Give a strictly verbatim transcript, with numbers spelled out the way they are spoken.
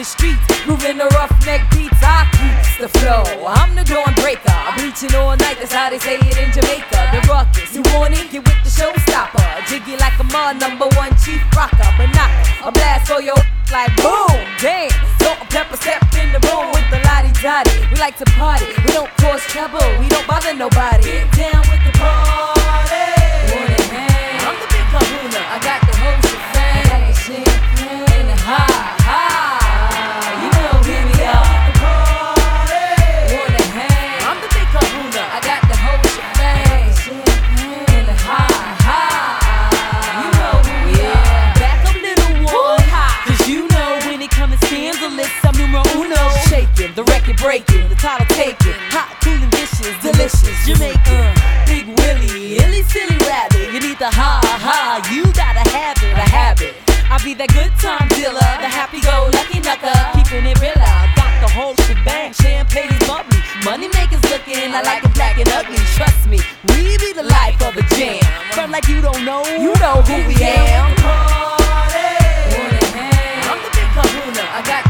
streets, moving the roughneck beats. I keeps the flow. I'm the dawn breaker. I'm bleaching all night, that's how they say it in Jamaica. The ruckus, you want it? Get with the showstopper. Jiggy like a mud, number one chief rocker. But not a blast for your like boom, damn. Salt and pepper step in the room with the lottie dottie. We like to party, we don't cause trouble, we don't bother nobody. Get down with the party. Wanna hang? I'm the big kahuna. I got the whole shebang. I got the champagne and the high, high. You know who we are. Wanna hang? I'm the big kahuna. I got the whole shebang. Champagne and the high, high. You know who we are. Back up, little one. Cause you know when it comes to scandalous, I'm numero uno. Shaking, the record breaking, the title taking. Hot, cool and vicious, delicious. Jamaican, Big Willie, illy silly rabbit. You need the ha ha, you gotta have it, a habit. I'll be that good time dealer, the happy-go-lucky knucker, keeping it real out. Got the whole shebang, champagne's bubbly, money makers looking, I like it black and ugly. Trust me, we be the life of a jam. Front like you don't know, you know who we am. I'm the big kahuna, I got